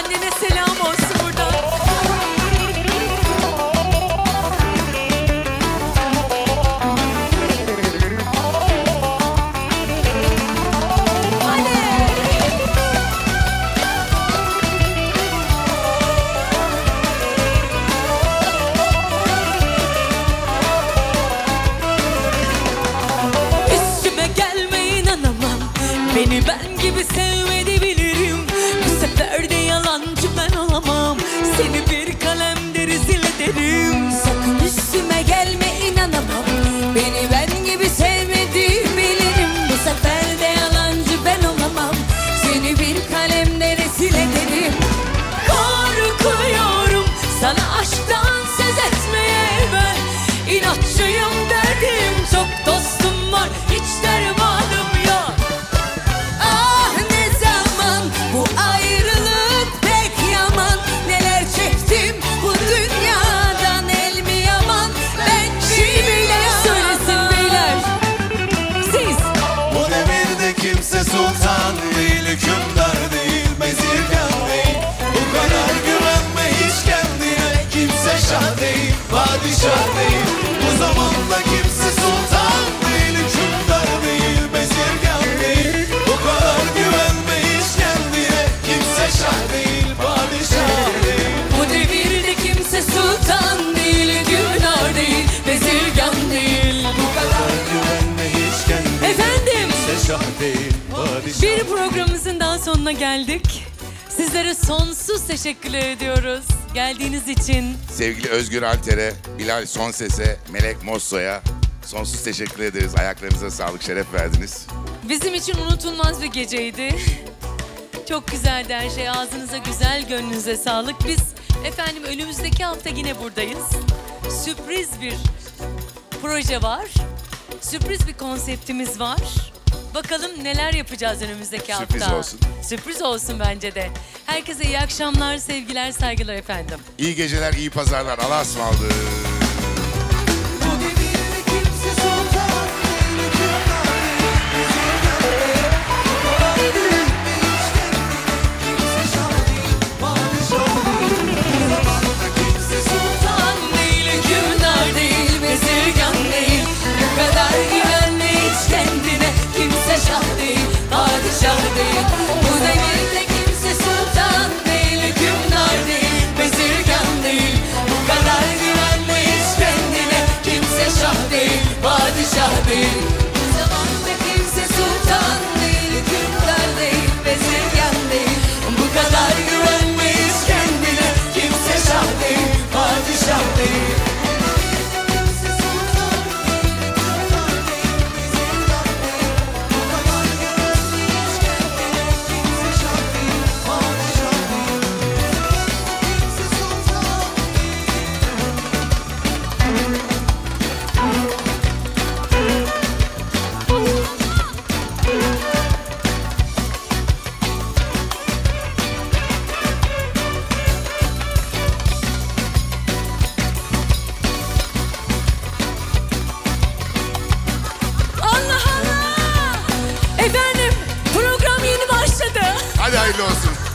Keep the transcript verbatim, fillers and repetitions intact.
annene selam olsun buradan. Beni ben gibi sevmedi bilirim. Bu sefer de yalancı ben olamam. Seni bir kalemde rezil ederim. Sakın üstüme gelme, inanamam. Beni ben gibi sevmedi bilirim. Bu sefer de yalancı ben olamam. Seni bir kalemde rezil ederim. Korkuyorum sana aşktan söz etmeye ben. İnatçıyım derdim, çok dostum var, hiç dermanım yok. Sultan değil, hükümdar değil, bezirgan değil. Bu kadar güvenme hiç kendine. Kimse şah değil, padişah değil. Bu zamanda kimse sultan değil, hükümdar değil, bezirgan değil. Bu kadar güvenme hiç kendine. Kimse şah değil, padişah değil. Bu devirde kimse sultan değil, hükümdar değil, bezirgan değil. Bu kadar güvenme hiç kendine. Efendim? Kimse şah değil. Bir programımızın daha sonuna geldik. Sizlere sonsuz teşekkür ediyoruz geldiğiniz için. Sevgili Özgür Alter'e, Bilal Sonses'e, Melek Mosso'ya sonsuz teşekkür ederiz. Ayaklarınıza sağlık, şeref verdiniz. Bizim için unutulmaz bir geceydi. Çok güzeldi her şey. Ağzınıza güzel, gönlünüze sağlık. Biz efendim önümüzdeki hafta yine buradayız. Sürpriz bir proje var. Sürpriz bir konseptimiz var. Bakalım neler yapacağız önümüzdeki hafta. Sürpriz olsun. Sürpriz olsun bence de. Herkese iyi akşamlar, sevgiler, saygılar efendim. İyi geceler, iyi pazarlar. Allah'a ısmarladık. Bu devirde kimse sultan değil, hükümdar değil, bezirgan değil. Bu kadar güvenme hiç kendine. Kimse şah değil, padişah değil. Bu zamanda kimse sultan değil, hükümdar değil, bezirgan değil. Bu kadar güvenme hiç kendine. Kimse şah değil, padişah değil. Efendim program yeni başladı. Hadi hayırlı olsun.